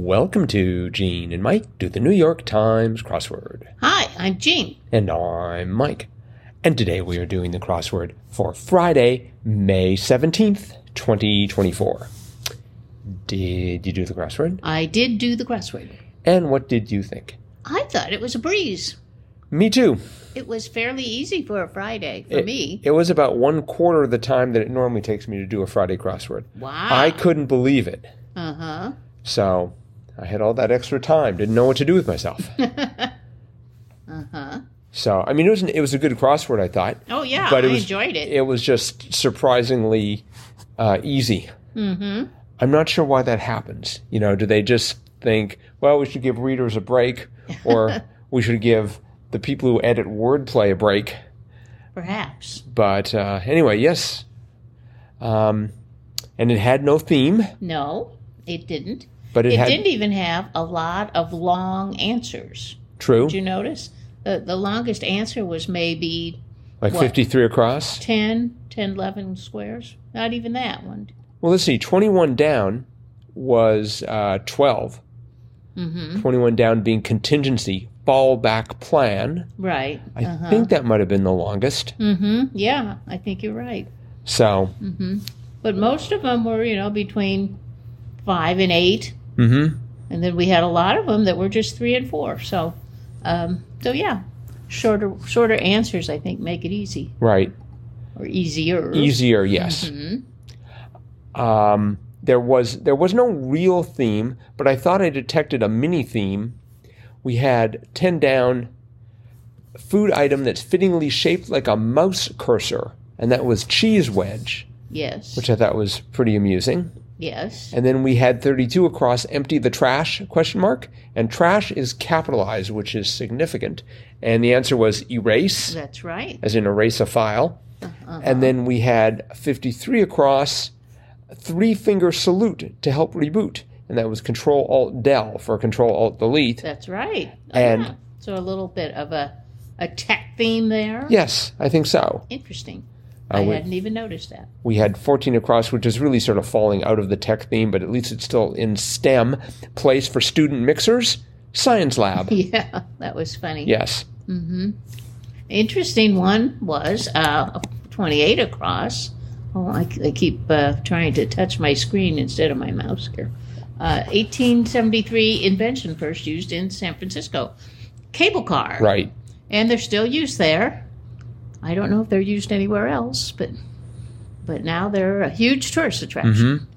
Welcome to Gene and Mike do the New York Times crossword. Hi, I'm Jean. And I'm Mike. And today we are doing the crossword for Friday, May 17th, 2024. Did you do the crossword? I did do the crossword. And what did you think? I thought it was a breeze. Me too. It was fairly easy for a Friday, for me. It was about 1/4 of the time that it normally takes me to do a Friday crossword. Wow. I couldn't believe it. Uh-huh. So I had all that extra time, didn't know what to do with myself. Uh-huh. So, I mean, it was a good crossword, I thought. Oh, yeah, but I enjoyed it. It was just surprisingly easy. Mm-hmm. I'm not sure why that happens. You know, do they just think, well, we should give readers a break, or we should give the people who edit wordplay a break? Perhaps. But anyway, yes. And it had no theme. No, it didn't. But it didn't even have a lot of long answers. True. Did you notice? The longest answer was maybe... Like 53 across? 10, 11 squares. Not even that one. Well, let's see. 21 down was 12. Mm-hmm. 21 down being contingency, fallback plan. Right. I think that might have been the longest. Mm-hmm. Yeah, I think you're right. So. Mm-hmm. But most of them were, between 5 and 8. Mm-hmm. And then we had a lot of them that were just 3 and 4. So yeah, shorter answers, I think, make it easy. Right. Or easier. Easier, yes. Mm-hmm. There was no real theme, but I thought I detected a mini theme. We had 10 down, food item that's fittingly shaped like a mouse cursor, and that was cheese wedge. Yes. Which I thought was pretty amusing. Yes. And then we had 32 across, empty the trash, ? And trash is capitalized, which is significant. And the answer was erase. That's right. As in erase a file. Uh-huh. And then we had 53 across, 3-finger salute to help reboot. And that was Control-Alt-Del for Control-Alt-Delete. That's right. And yeah. So a little bit of a tech theme there. Yes, I think so. Interesting. I hadn't even noticed that. We had 14 across, which is really sort of falling out of the tech theme, but at least it's still in STEM. Place for student mixers, science lab. Yeah, that was funny. Yes. Mm-hmm. Interesting one was 28 across. Oh, I keep trying to touch my screen instead of my mouse here. 1873 invention first used in San Francisco. Cable car. Right. And they're still used there. I don't know if they're used anywhere else, but now they're a huge tourist attraction.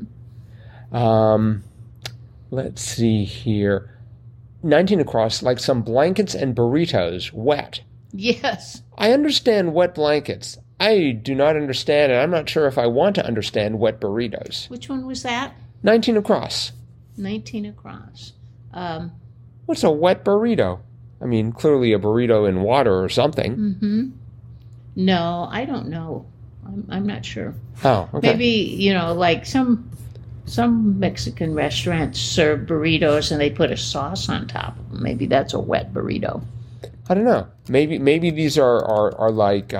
Mm-hmm. Let's see here. 19 across, like some blankets and burritos, wet. Yes. I understand wet blankets. I do not understand, and I'm not sure if I want to understand wet burritos. Which one was that? 19 across. 19 across. What's a wet burrito? I mean, clearly a burrito in water or something. Mm-hmm. No, I don't know. I'm not sure. Oh, okay. Maybe, like some Mexican restaurants serve burritos and they put a sauce on top. Maybe that's a wet burrito. I don't know. Maybe these are like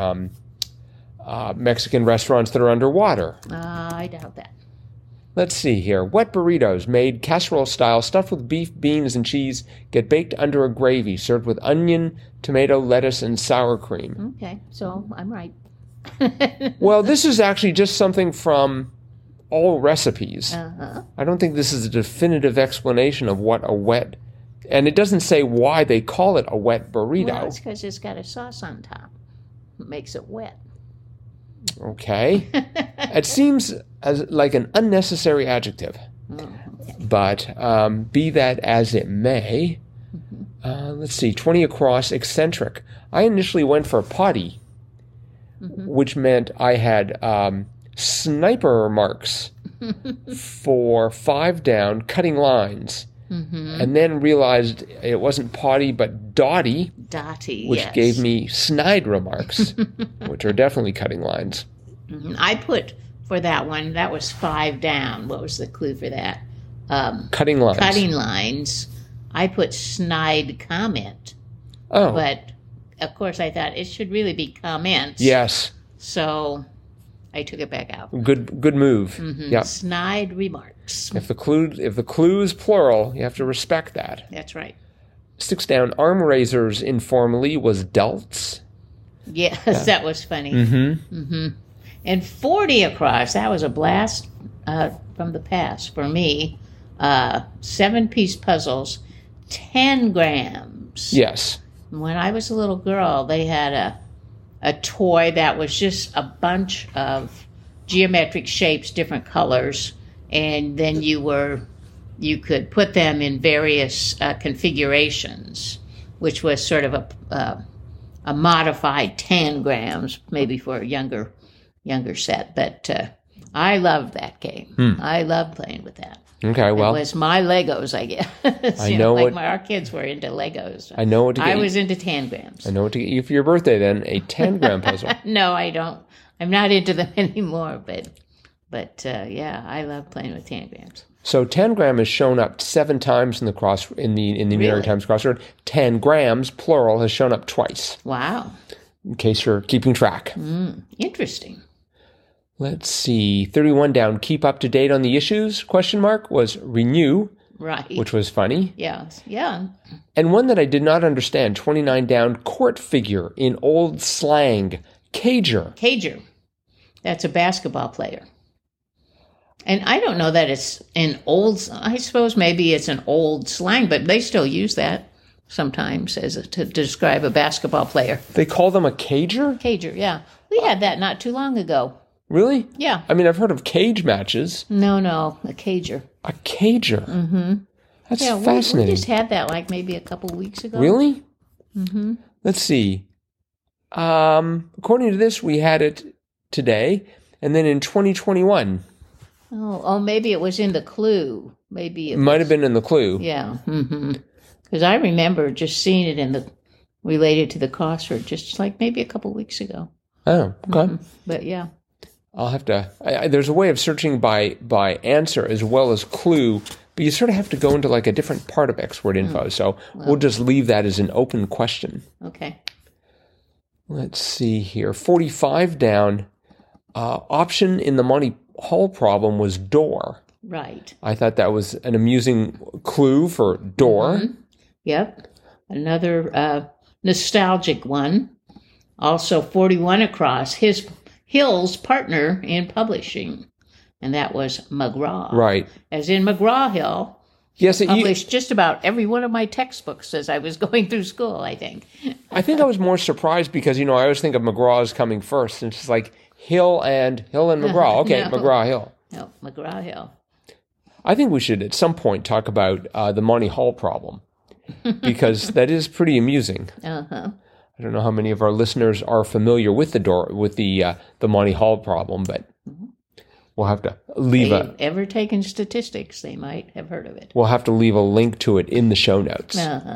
Mexican restaurants that are underwater. I doubt that. Let's see here. Wet burritos made casserole style, stuffed with beef, beans, and cheese, get baked under a gravy, served with onion, tomato, lettuce, and sour cream. Okay, so I'm right. Well, this is actually just something from All Recipes. Uh-huh. I don't think this is a definitive explanation of what a wet... And it doesn't say why they call it a wet burrito. Well, it's because it's got a sauce on top. It makes it wet. Okay. It seems like an unnecessary adjective. Okay. But be that as it may, let's see, 20 across, eccentric. I initially went for potty, which meant I had sniper marks for 5 down, cutting lines. And then realized it wasn't potty, but dotty. Dotty, which yes. gave me snide remarks, which are definitely cutting lines. I put for that one, that was 5 down. What was the clue for that? Cutting lines. Cutting lines. I put snide comment. Oh. But, of course, I thought it should really be comments. Yes. So I took it back out. Good move. Mm-hmm. Yeah. Snide remarks. Max. If the clue is plural, you have to respect that. That's right. 6 down, arm raisers informally was delts. Yes, that was funny. Mm-hmm. And 40 across, that was a blast from the past for me. 7-piece puzzles, 10 grams. Yes. When I was a little girl, they had a toy that was just a bunch of geometric shapes, different colors, and then you could put them in various configurations, which was sort of a modified 10 grams, maybe for a younger set. But I loved that game. I loved playing with that. Okay, well, it was my Legos, I guess. I know what our kids were into Legos. I know what to get. I was into 10 grams. I know what to get you for your birthday. Then a 10-gram puzzle. No, I don't. I'm not into them anymore. But yeah, I love playing with 10 grams. So 10 gram has shown up 7 times in the New York Times crossword. 10 grams plural has shown up twice. Wow. In case you're keeping track. Interesting. Let's see. 31 down. Keep up to date on the issues? ? Was renew. Right. Which was funny. Yes. Yeah. And one that I did not understand. 29 down. Court figure in old slang. Cager. Cager. That's a basketball player. And I don't know that it's an old, I suppose maybe it's an old slang, but they still use that sometimes to describe a basketball player. They call them a cager? Cager, yeah. We had that not too long ago. Really? Yeah. I mean, I've heard of cage matches. No, a cager. A cager? Mm-hmm. That's fascinating. We just had that like maybe a couple weeks ago. Really? Mm-hmm. Let's see. According to this, we had it today, and then in 2021. Oh, maybe it was in the clue. Maybe it might have been in the clue. Yeah. Because I remember just seeing it related to the crossword, just like maybe a couple weeks ago. Oh, okay. But yeah. I'll have to. There's a way of searching by answer as well as clue, but you sort of have to go into like a different part of X-word info. So we'll just leave that as an open question. Okay. Let's see here. 45 down. Option in the Monty Hall problem was door. Right. I thought that was an amusing clue for door. Mm-hmm. Yep. Another nostalgic one. Also 41 across. Hill's partner in publishing, and that was McGraw. Right. As in McGraw-Hill. Yes, published just about every one of my textbooks as I was going through school, I think. I think I was more surprised because, I always think of McGraw as coming first, and it's just like Hill and McGraw. Okay, no. McGraw-Hill. No, McGraw-Hill. I think we should at some point talk about the Monty Hall problem because that is pretty amusing. Uh-huh. I don't know how many of our listeners are familiar with the Monty Hall problem, but we'll have to leave ever taken statistics, they might have heard of it. We'll have to leave a link to it in the show notes.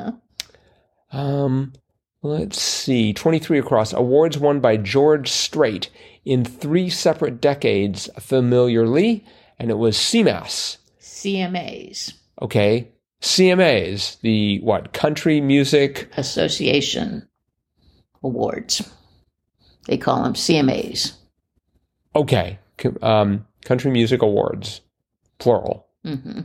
Uh-huh. Let's see. 23 across. Awards won by George Strait in 3 separate decades familiarly, and it was CMAs. CMAs. Okay. CMAs, the Country Music Association Awards. They call them CMAs. Okay. Country Music Awards, plural. Mm-hmm.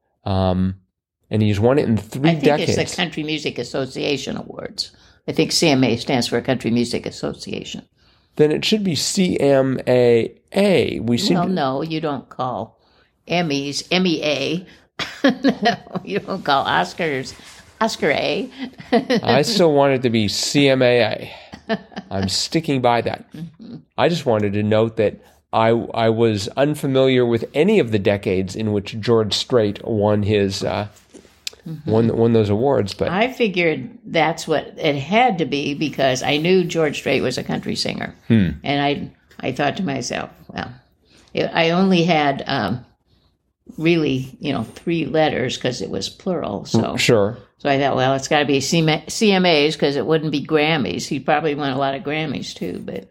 And he's won it in 3 decades. I think it's the Country Music Association Awards. I think CMA stands for Country Music Association. Then it should be CMAA. No, you don't call Emmys MEA. No, you don't call Oscars Oscar A. I still want it to be CMAA. I'm sticking by that. Mm-hmm. I just wanted to note that I was unfamiliar with any of the decades in which George Strait won his won those awards. But I figured that's what it had to be because I knew George Strait was a country singer, and I thought to myself, well, I only had really 3 letters because it was plural. So sure. So I thought, well, it's got to be CMAs because it wouldn't be Grammys. He probably won a lot of Grammys too, but.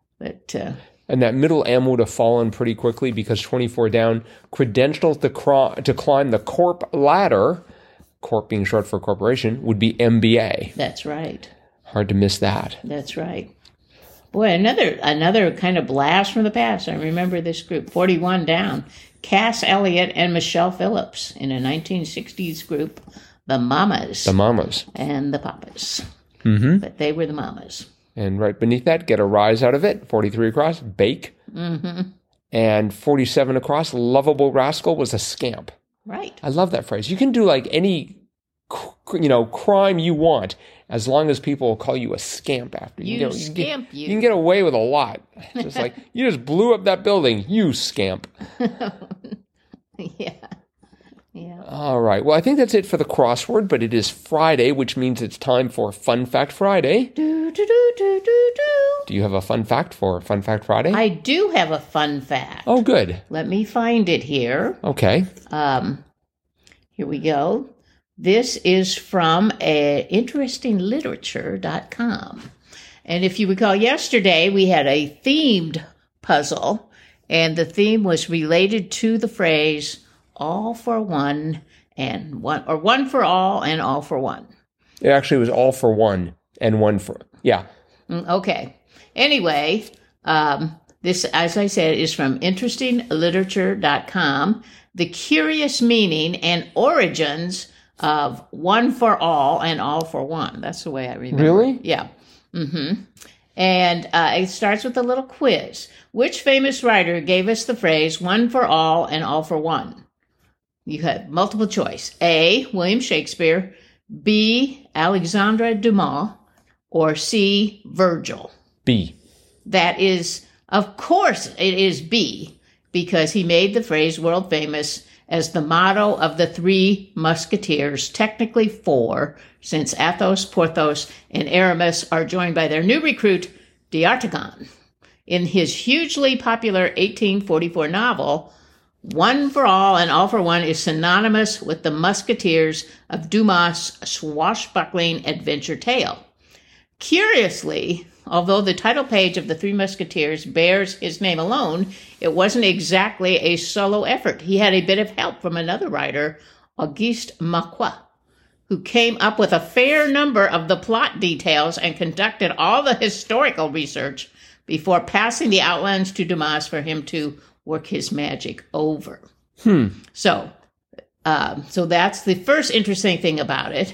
And that middle M would have fallen pretty quickly because 24 down, credentials to climb the corp ladder, corp being short for corporation, would be MBA. That's right. Hard to miss that. That's right. Boy, another kind of blast from the past. I remember this group, 41 down. Cass Elliot and Michelle Phillips in a 1960s group, the Mamas. The Mamas. And the Papas. Mm-hmm. But they were the Mamas. And right beneath that, Get a Rise Out of It, 43 across, Bake. Mm-hmm. And 47 across, Lovable Rascal was a scamp. Right. I love that phrase. You can do like any, crime you want as long as people call you a scamp after. You can get away with a lot. It's just like, you just blew up that building, you scamp. Yeah. Yeah. All right. Well, I think that's it for the crossword, but it is Friday, which means it's time for Fun Fact Friday. Do, do, do, do, do, do. Do you have a fun fact for Fun Fact Friday? I do have a fun fact. Oh, good. Let me find it here. Okay. Here we go. This is from interestingliterature.com. And if you recall, yesterday we had a themed puzzle, and the theme was related to the phrase all for one and one, or one for all and all for one. It actually was all for one and one for, yeah. Okay. Anyway, this, as I said, is from interestingliterature.com. The curious meaning and origins of one for all and all for one. That's the way I remember. Really? Yeah. Mm-hmm. And it starts with a little quiz. Which famous writer gave us the phrase one for all and all for one? You have multiple choice. A, William Shakespeare, B, Alexandre Dumas, or C, Virgil. B. That is, of course, it is B, because he made the phrase world famous as the motto of the Three Musketeers, technically four, since Athos, Porthos, and Aramis are joined by their new recruit, D'Artagnan. In his hugely popular 1844 novel, One for All and All for One is synonymous with the Musketeers of Dumas' swashbuckling adventure tale. Curiously, although the title page of The Three Musketeers bears his name alone, it wasn't exactly a solo effort. He had a bit of help from another writer, Auguste Marquis, who came up with a fair number of the plot details and conducted all the historical research before passing the outlines to Dumas for him to work his magic over. So that's the first interesting thing about it.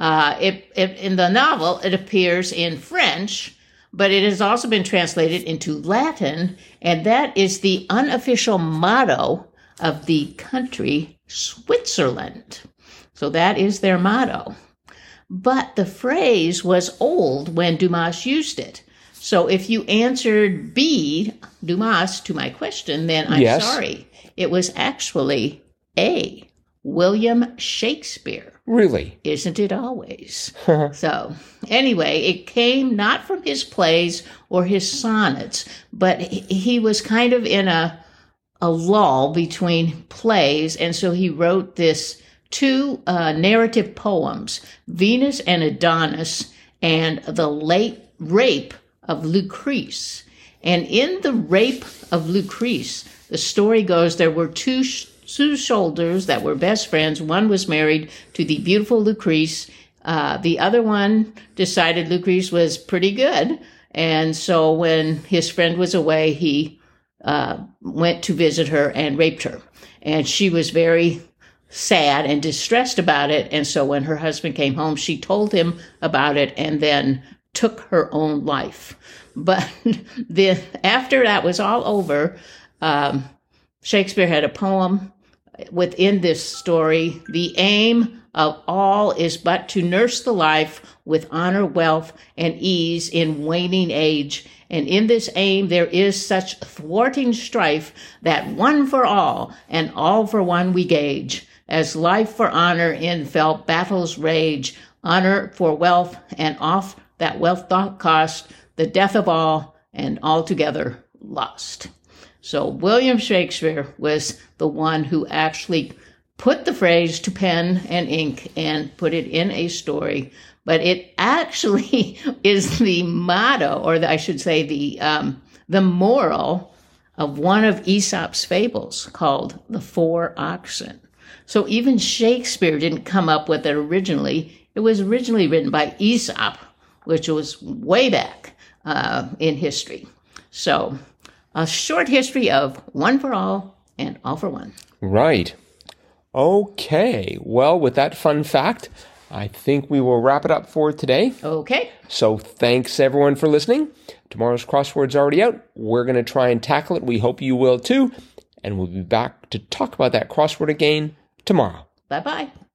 In the novel, it appears in French, but it has also been translated into Latin, and that is the unofficial motto of the country Switzerland. So that is their motto. But the phrase was old when Dumas used it. So if you answered B, Dumas, to my question, then I'm sorry. It was actually A, William Shakespeare. Really? Isn't it always? So, anyway, it came not from his plays or his sonnets, but he was kind of in a lull between plays, and so he wrote this two narrative poems, Venus and Adonis and the Late Rape of Lucrece. And in the Rape of Lucrece, the story goes there were two soldiers that were best friends. One was married to the beautiful Lucrece. The other one decided Lucrece was pretty good. And so when his friend was away, he went to visit her and raped her. And she was very sad and distressed about it. And so when her husband came home, she told him about it and then took her own life. But after that was all over, Shakespeare had a poem within this story. The aim of all is but to nurse the life with honor, wealth, and ease in waning age. And in this aim there is such thwarting strife that one for all and all for one we gauge. As life for honor in fell battles rage, honor for wealth, and oft that wealth doth cost, the death of all, and altogether lost. So William Shakespeare was the one who actually put the phrase to pen and ink and put it in a story. But it actually is the motto, or I should say the moral of one of Aesop's fables called The Four Oxen. So even Shakespeare didn't come up with it originally. It was originally written by Aesop, which was way back in history. So a short history of one for all and offer one. Right. Okay. Well, with that fun fact, I think we will wrap it up for today. Okay. So thanks everyone for listening. Tomorrow's crossword's already out. We're going to try and tackle it. We hope you will too. And we'll be back to talk about that crossword again tomorrow. Bye-bye.